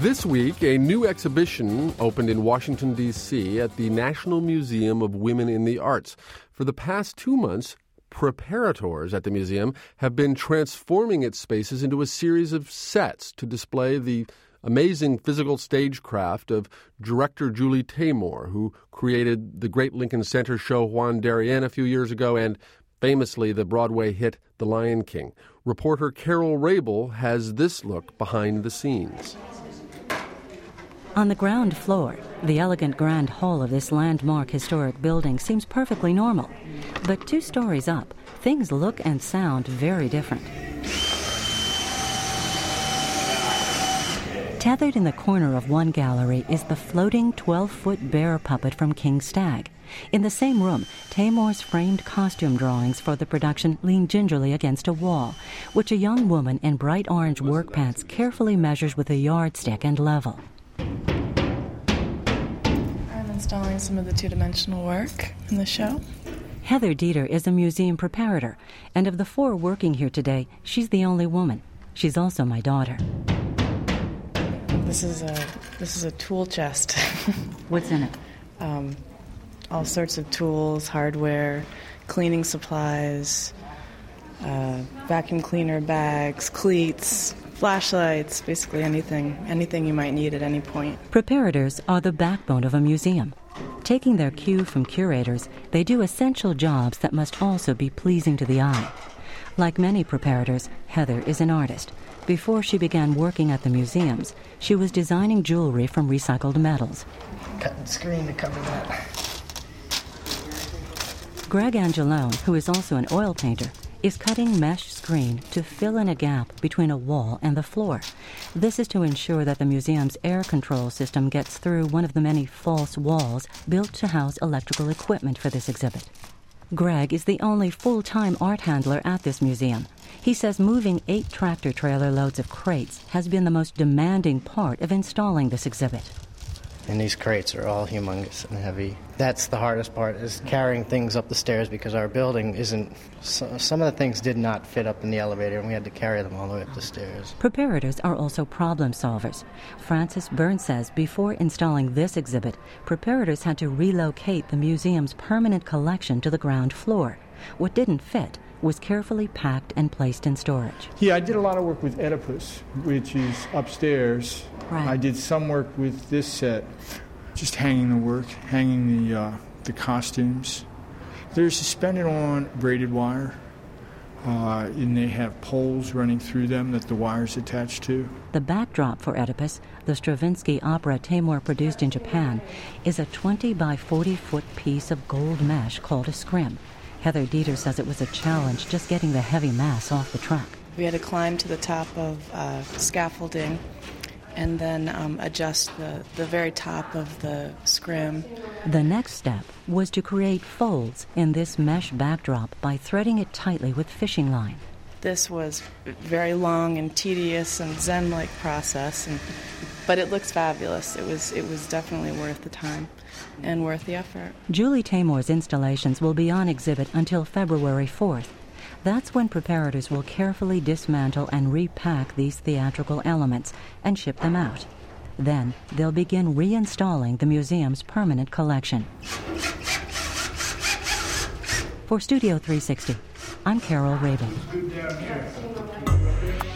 This week, a new exhibition opened in Washington, D.C. at the National Museum of Women in the Arts. For the past 2 months, preparators at the museum have been transforming its spaces into a series of sets to display the amazing physical stagecraft of director Julie Taymor, who created the great Lincoln Center show Juan Darien a few years ago and famously the Broadway hit The Lion King. Reporter Carol Rabel has this look behind the scenes. On the ground floor, the elegant grand hall of this landmark historic building seems perfectly normal. But 2 stories up, things look and sound very different. Tethered in the corner of one gallery is the floating 12-foot bear puppet from King Stag. In the same room, Taymor's framed costume drawings for the production lean gingerly against a wall, which a young woman in bright orange work pants carefully measures with a yardstick and level. I'm installing some of the two-dimensional work in the show. Heather Dieter is a museum preparator, and of the 4 working here today, she's the only woman. She's also my daughter. This is a tool chest. What's in it? All sorts of tools, hardware, cleaning supplies, vacuum cleaner bags, cleats, flashlights, basically anything you might need at any point. Preparators are the backbone of a museum. Taking their cue from curators, they do essential jobs that must also be pleasing to the eye. Like many preparators, Heather is an artist. Before she began working at the museums, she was designing jewelry from recycled metals. Cutting screen to cover that. Greg Angelone, who is also an oil painter, is cutting mesh screen to fill in a gap between a wall and the floor. This is to ensure that the museum's air control system gets through one of the many false walls built to house electrical equipment for this exhibit. Greg is the only full-time art handler at this museum. He says moving 8 tractor-trailer loads of crates has been the most demanding part of installing this exhibit. And these crates are all humongous and heavy. That's the hardest part, is carrying things up the stairs, because our building isn't... Some of the things did not fit up in the elevator, and we had to carry them all the way up the stairs. Preparators are also problem solvers. Francis Burns says before installing this exhibit, preparators had to relocate the museum's permanent collection to the ground floor. What didn't fit was carefully packed and placed in storage. Yeah, I did a lot of work with Oedipus, which is upstairs. Right. I did some work with this set, just hanging the work, hanging the costumes. They're suspended on braided wire, and they have poles running through them that the wire's attached to. The backdrop for Oedipus, the Stravinsky opera Taymor produced in Japan, is a 20 by 40-foot piece of gold mesh called a scrim. Heather Dieter says it was a challenge just getting the heavy mass off the truck. We had to climb to the top of scaffolding and then adjust the very top of the scrim. The next step was to create folds in this mesh backdrop by threading it tightly with fishing line. This was a very long and tedious and zen-like process, but it looks fabulous. It was definitely worth the time and worth the effort. Julie Taymor's installations will be on exhibit until February 4th. That's when preparators will carefully dismantle and repack these theatrical elements and ship them out. Then they'll begin reinstalling the museum's permanent collection. For Studio 360, I'm Carol Rabel.